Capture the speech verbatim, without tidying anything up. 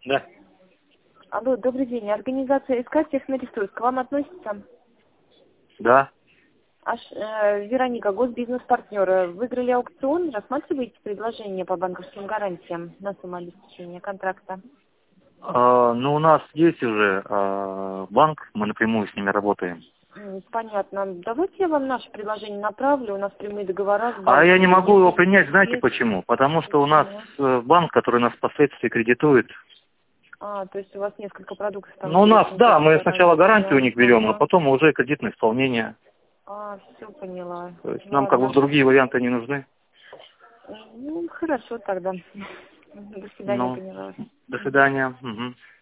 Да. Алло, добрый день. Организация СК Техноресурс к вам относится? Да. Аж, э, Вероника, госбизнес-партнер. Выиграли аукцион, рассматриваете предложение по банковским гарантиям на сумму обеспечения контракта? А, ну, у нас есть уже а, банк, мы напрямую с ними работаем. М, Понятно. Давайте я вам наше предложение направлю. У нас прямые договора с А я банком. не могу его Если принять, знаете есть, почему? Потому что у нас почему? э, банк, который нас впоследствии кредитует. А, то есть у вас несколько продуктов там Ну, у нас, интересных да, есть мы по сначала гарантии, гарантию у да? них берем, а Ага. потом уже кредитное исполнение. А, все поняла. То есть нам как бы Ладно. другие варианты не нужны. Ну, хорошо тогда. До свидания, Ну, поняла. до свидания. Мгм.